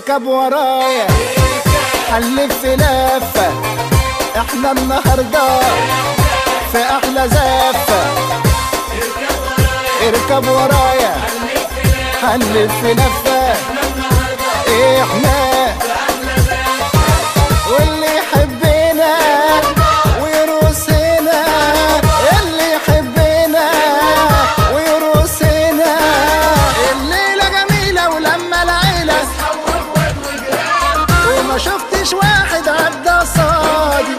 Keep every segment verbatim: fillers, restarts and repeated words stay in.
اركب ورايا هنلف لفة، احنا النهاردة في احلى زفة. اركب ورايا هنلف لفة، احنا واللي يحبنا ويرقص هنا، اللي يحبنا ويرقص هنا. الليلة جميلة ولما العيلة وما شفتش واحد عدى قصادي.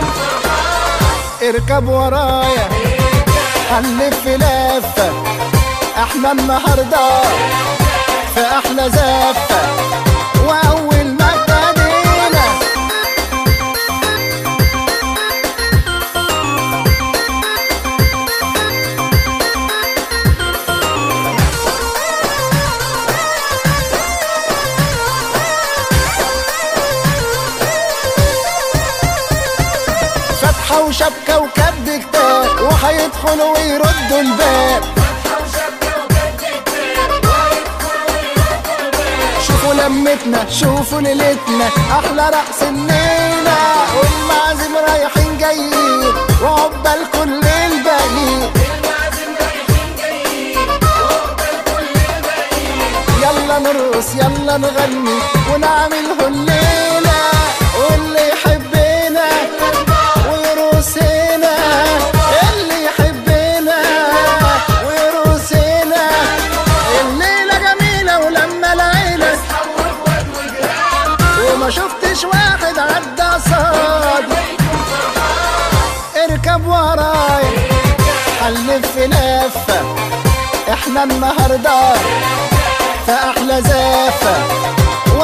اركب ورايا هنلف لفة، احنا النهاردة في احلى زفة. واول ما ابتدينا فتحة وشبكة وكب كتاب، وهيدخلوا ويردوا الباب. شوفوا لمتنا شوفوا ليلتنا، احلى رقص الليله. والمعازيم رايحين جايين وعقبال كل الباقيين. يلا نرقص يلا نغني ونعمله الليله. واللي يحبنا ويرقص هنا، اللي يحبنا ويرقص هنا. الليله جميله ولما العيله وما شفتش واحد عدى قصادي. اركب ورايا هنلف لفة، احنا النهاردة في احلى زفة.